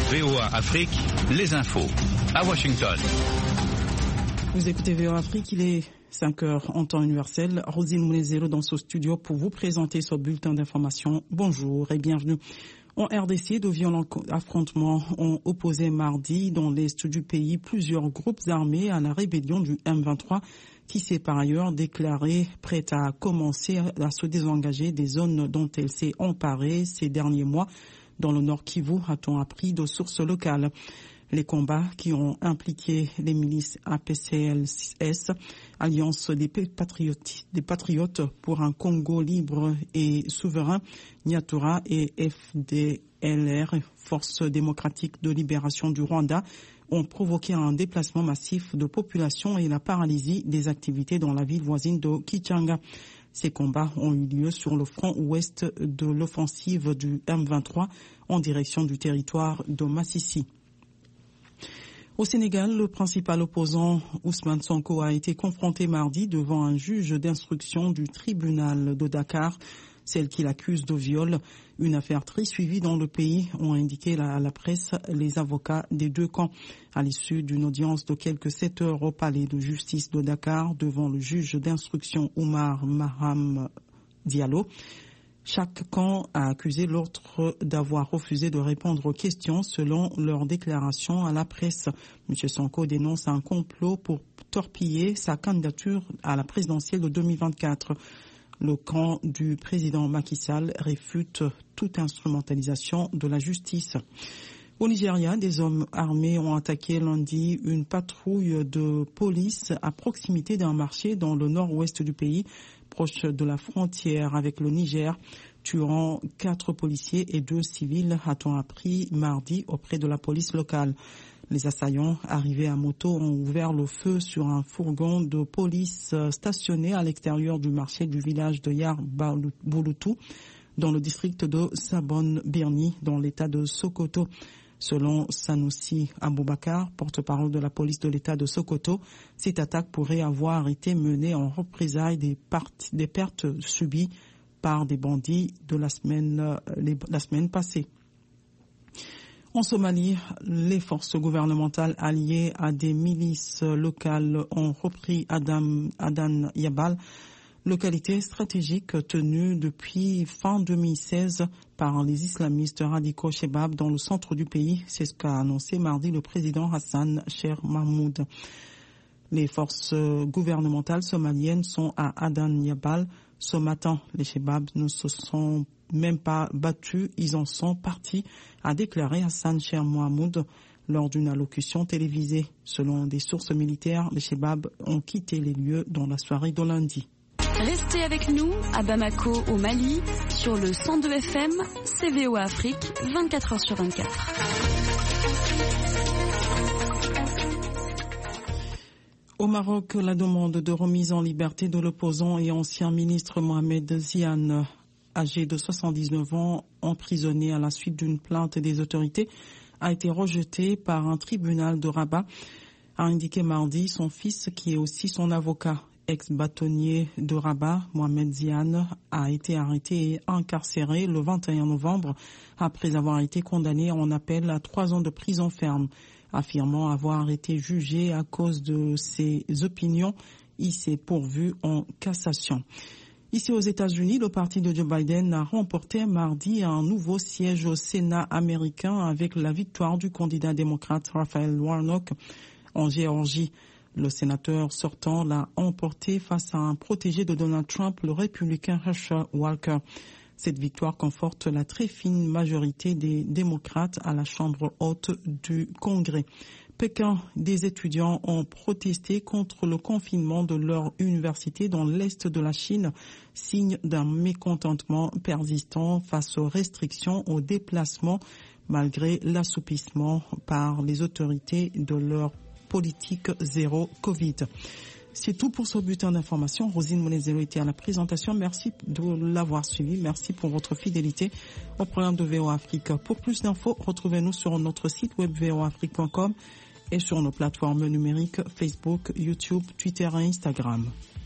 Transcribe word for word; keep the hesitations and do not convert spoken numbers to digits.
V O A Afrique, les infos. À Washington. Vous écoutez V O A Afrique, il est cinq heures en temps universel. Rosine Mounezero dans ce studio pour vous présenter ce bulletin d'information. Bonjour et bienvenue. En R D C, de violents affrontements ont opposé mardi dans l'est du pays plusieurs groupes armés à la rébellion du M vingt-trois qui s'est par ailleurs déclarée prête à commencer à se désengager des zones dont elle s'est emparée ces derniers mois. Dans le Nord Kivu, a-t-on appris de sources locales. Les combats qui ont impliqué les milices A P C L S, Alliance des patriotes, des patriotes pour un Congo libre et souverain, Nyatura et F D L R, Force démocratique de libération du Rwanda, ont provoqué un déplacement massif de population et la paralysie des activités dans la ville voisine de Kichanga. Ces combats ont eu lieu sur le front ouest de l'offensive du M vingt-trois en direction du territoire de Massissi. Au Sénégal, le principal opposant Ousmane Sonko a été confronté mardi devant un juge d'instruction du tribunal de Dakar, celle qui l'accuse de viol. Une affaire très suivie dans le pays, ont indiqué à la presse les avocats des deux camps. À l'issue d'une audience de quelques sept heures au palais de justice de Dakar devant le juge d'instruction Oumar Maham Diallo, chaque camp a accusé l'autre d'avoir refusé de répondre aux questions selon leur déclaration à la presse. M. Sonko dénonce un complot pour torpiller sa candidature à la présidentielle de deux mille vingt-quatre. Le camp du président Macky Sall réfute toute instrumentalisation de la justice. Au Nigeria, des hommes armés ont attaqué lundi une patrouille de police à proximité d'un marché dans le nord-ouest du pays, proche de la frontière avec le Niger, tuant quatre policiers et deux civils, a-t-on appris mardi auprès de la police locale. Les assaillants arrivés à moto ont ouvert le feu sur un fourgon de police stationné à l'extérieur du marché du village de Yar Bouloutou, dans le district de Sabon Birni, dans l'état de Sokoto. Selon Sanoussi Aboubakar, porte-parole de la police de l'état de Sokoto, cette attaque pourrait avoir été menée en représailles des, des pertes subies par des bandits de la semaine, les, la semaine passée. En Somalie, les forces gouvernementales alliées à des milices locales ont repris Adam, Adan Yabal, localité stratégique tenue depuis fin deux mille seize par les islamistes radicaux Shebab dans le centre du pays. C'est ce qu'a annoncé mardi le président Hassan Sheikh Mahmoud. Les forces gouvernementales somaliennes sont à Adan Yabal. Ce matin, les Shebab ne se sont même pas battus, ils en sont partis, a déclaré Hassan Sheikh Mahmoud lors d'une allocution télévisée. Selon des sources militaires, les Shebab ont quitté les lieux dans la soirée de lundi. Restez avec nous à Bamako au Mali sur le cent deux F M, C V O A Afrique, vingt-quatre heures sur vingt-quatre. Au Maroc, la demande de remise en liberté de l'opposant et ancien ministre Mohamed Ziane, âgé de soixante-dix-neuf ans, emprisonné à la suite d'une plainte des autorités, a été rejetée par un tribunal de Rabat, a indiqué mardi son fils qui est aussi son avocat. Ex-bâtonnier de Rabat, Mohamed Ziane, a été arrêté et incarcéré le vingt et un novembre après avoir été condamné en appel à trois ans de prison ferme, affirmant avoir été jugé à cause de ses opinions. Il s'est pourvu en cassation. Ici aux États-Unis, le parti de Joe Biden a remporté mardi un nouveau siège au Sénat américain avec la victoire du candidat démocrate Raphaël Warnock en Géorgie. Le sénateur sortant l'a emporté face à un protégé de Donald Trump, le républicain Herschel Walker. Cette victoire conforte la très fine majorité des démocrates à la Chambre haute du Congrès. Pékin, des étudiants ont protesté contre le confinement de leur université dans l'est de la Chine, signe d'un mécontentement persistant face aux restrictions aux déplacements malgré l'assouplissement par les autorités de leur politique zéro Covid. C'est tout pour ce bulletin d'information. Rosine Mounezero était à la présentation. Merci de l'avoir suivi. Merci pour votre fidélité au programme de V O A Afrique. Pour plus d'infos, retrouvez-nous sur notre site web v o afrique point com et sur nos plateformes numériques Facebook, YouTube, Twitter et Instagram.